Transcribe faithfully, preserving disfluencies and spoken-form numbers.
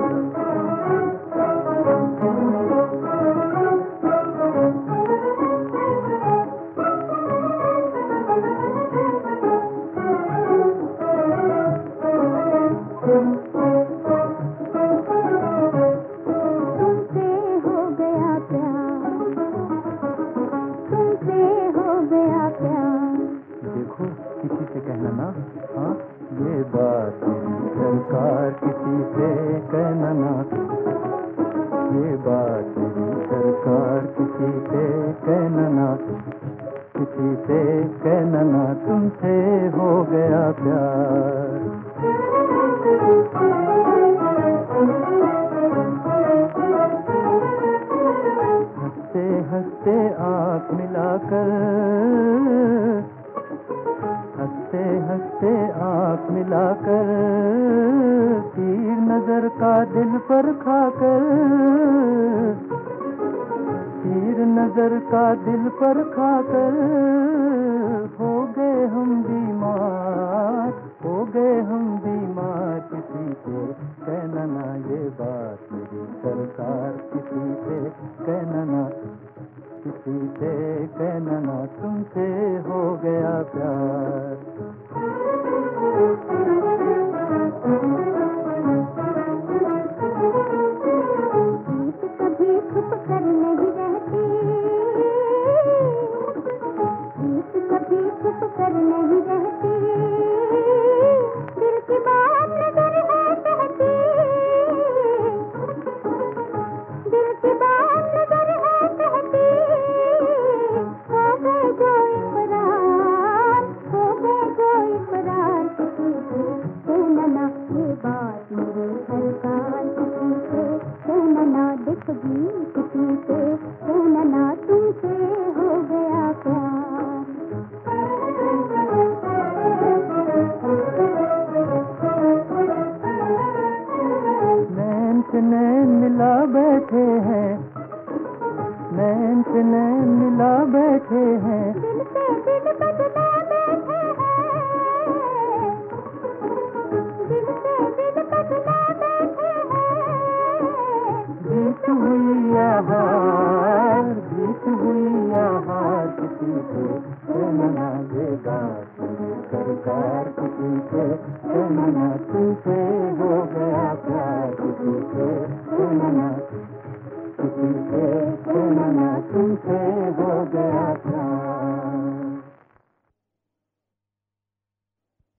किसी से कहना ना, हाँ ये बात सरकार किसी से कहना ना, ये बात सरकार किसी से कहना ना, किसी से कहना ना, तुमसे हो गया प्यार। हंसते हंसते आँख मिलाकर, हंसते हंसते आँख मिलाकर, तीर नजर का दिल पर खाकर, तीर नजर का दिल पर खाकर, हो गए हम बीमार, हो गए हम बीमार। किसी से कहना ना ये बात मेरी सरकार, किसी से कहना ना, किसी से कहना ना, तुमसे हो गया प्यार। प्रीत कभी छुप कर नहीं रहती, प्रीत कभी छुप कर नहीं रहती, दिल की बात नजर है कहती, दिल की बात नजर है कहती, हो गए जो इकरार, हो गए जो इकरार। किसी से कहना ना ये बात मेरी सरकार, किसी से कहना ना, दिख भी किसी से कहना ना, तुमसे हो गया प्यार। नैन से नैन मिला बैठे हैं, नैन से नैन मिला बैठे हैं, दिल से दिल बदला बैठे हैं, दिल से दिल बदला बैठे हैं। बीत हुई आहार, बीत हुई आहार। किसी से कहना ना ये बात मेरी सरकार, किसी से कहना ना, तुमसे हो